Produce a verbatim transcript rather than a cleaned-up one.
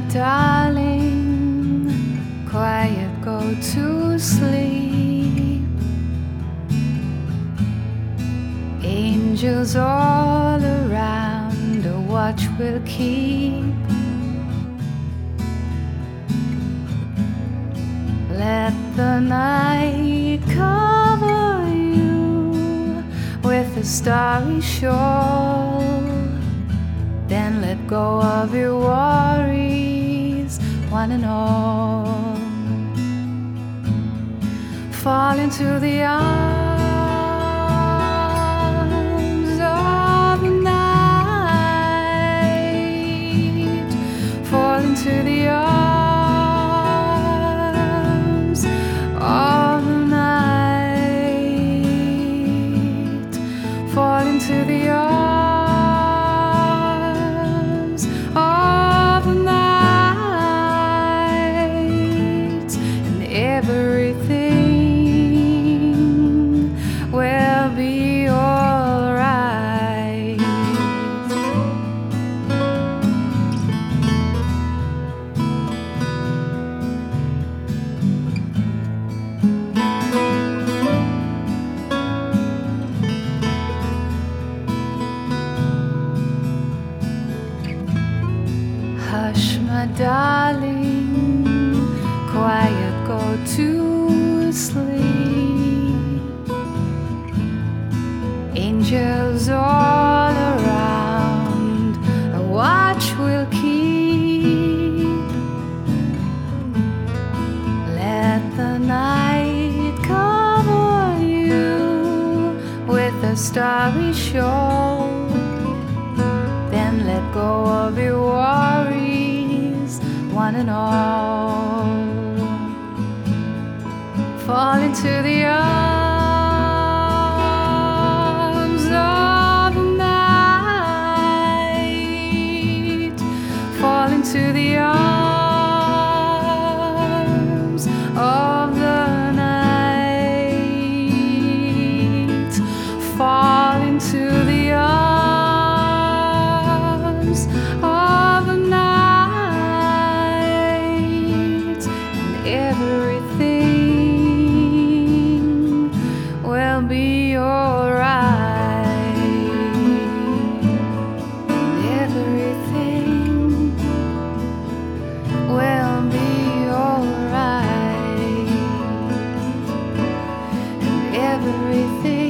darling, quiet, go to sleep. Angels all around, a watch will keep. Let the night cover you with a starry shawl. Then let go of your worries, one and all. Fall into the arms of the night. Fall into the arms of the night. Fall into the arms of the night, and everything will be alright. Hush, my darling, quiet, go to sleep. Angels all around, a watch will keep. Let the night cover you with a starry shawl. Then let go of your worries, one and all. Fall into the arms of the night. Fall into the arms of the night. Fall into the arms of the night, and everything will be alright. And everything will be alright. And everything